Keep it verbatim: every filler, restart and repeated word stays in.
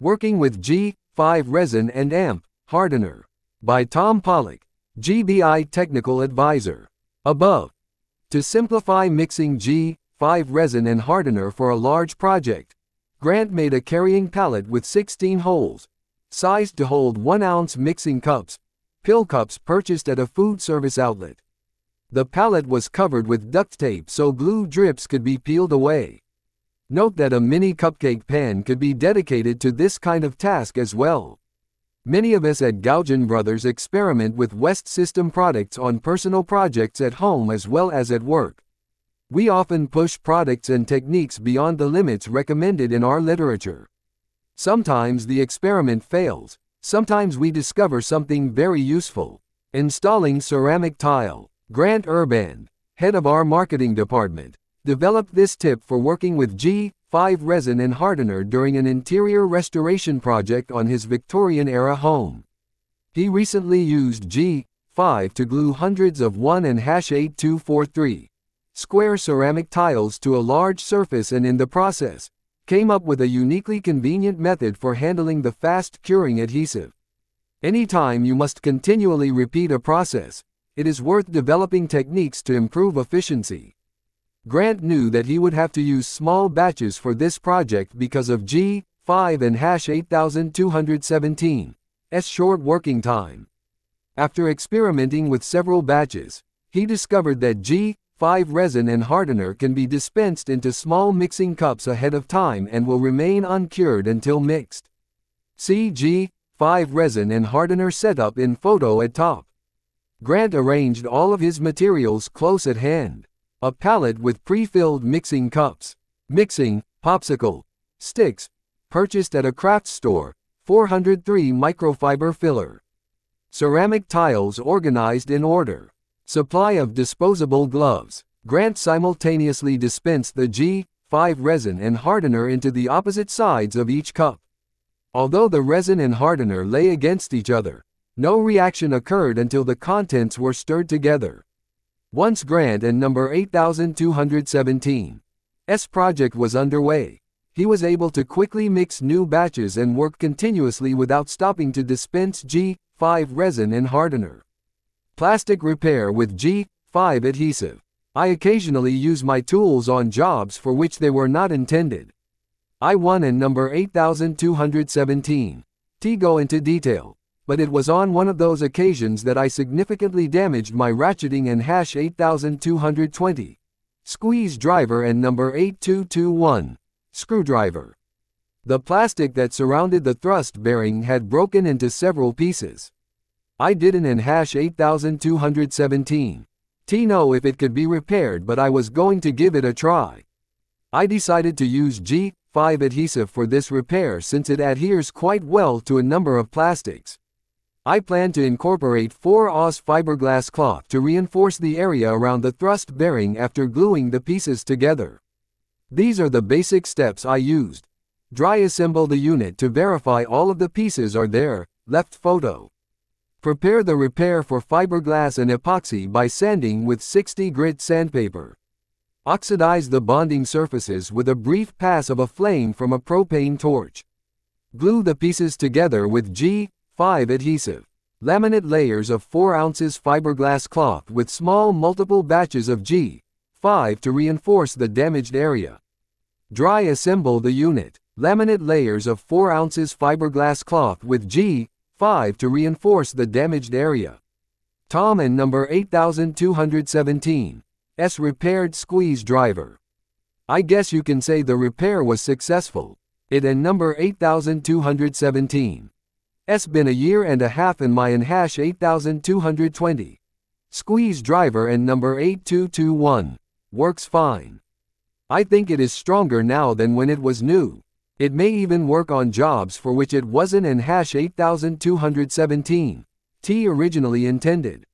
Working with G five Resin and A M P Hardener. By Tom Pollock, G B I Technical Advisor. Above. To simplify mixing G five Resin and Hardener for a large project, Grant made a carrying pallet with sixteen holes, sized to hold one ounce mixing cups, pill cups purchased at a food service outlet. The pallet was covered with duct tape so glue drips could be peeled away. Note that a mini cupcake pan could be dedicated to this kind of task as well. Many of us at Gauguin Brothers experiment with West System products on personal projects at home as well as at work. We often push products and techniques beyond the limits recommended in our literature. Sometimes the experiment fails, sometimes we discover something very useful. Installing ceramic tile. Grant Urband, head of our marketing department, developed this tip for working with G five Resin and Hardener during an interior restoration project on his Victorian-era home. He recently used G five to glue hundreds of one and eight two four three square ceramic tiles to a large surface and in the process, came up with a uniquely convenient method for handling the fast-curing adhesive. Anytime you must continually repeat a process, it is worth developing techniques to improve efficiency. Grant knew that he would have to use small batches for this project because of G five and eight two seventeen S short working time. After experimenting with several batches, he discovered that G five Resin and Hardener can be dispensed into small mixing cups ahead of time and will remain uncured until mixed. See G five Resin and Hardener setup in photo at top. Grant arranged all of his materials close at hand. A pallet with pre-filled mixing cups, mixing, popsicle, sticks, purchased at a craft store, four hundred three microfiber filler. Ceramic tiles organized in order. Supply of disposable gloves. Grant simultaneously dispensed the G five Resin and Hardener into the opposite sides of each cup. Although the resin and hardener lay against each other, no reaction occurred until the contents were stirred together. Once Grant and number eight two seventeen S project was underway, he was able to quickly mix new batches and work continuously without stopping to dispense G five Resin and Hardener. Plastic repair with G five adhesive. I occasionally use my tools on jobs for which they were not intended. I one and number eight two seventeen T go into detail, but it was on one of those occasions that I significantly damaged my ratcheting and eight two twenty squeeze driver and number eight two two one screwdriver. The plastic that surrounded the thrust bearing had broken into several pieces. I didn't in eight two seventeen T know if it could be repaired, but I was going to give it a try. I decided to use G five adhesive for this repair since it adheres quite well to a number of plastics. I plan to incorporate four aughs fiberglass cloth to reinforce the area around the thrust bearing after gluing the pieces together. These are the basic steps I used. Dry assemble the unit to verify all of the pieces are there, left photo. Prepare the repair for fiberglass and epoxy by sanding with sixty grit sandpaper. Oxidize the bonding surfaces with a brief pass of a flame from a propane torch. Glue the pieces together with G five adhesive. Laminate layers of four ounces fiberglass cloth with small multiple batches of G five to reinforce the damaged area. Dry assemble the unit. Laminate layers of four ounces fiberglass cloth with G five to reinforce the damaged area. Tom and number eight two seventeen S repaired squeeze driver. I guess you can say the repair was successful. It and number eight two seventeen S been a year and a half and my and eight two twenty squeeze driver and number eight two two one works fine. I think it is stronger now than when it was new. It may even work on jobs for which it wasn't and eight two seventeen T originally intended.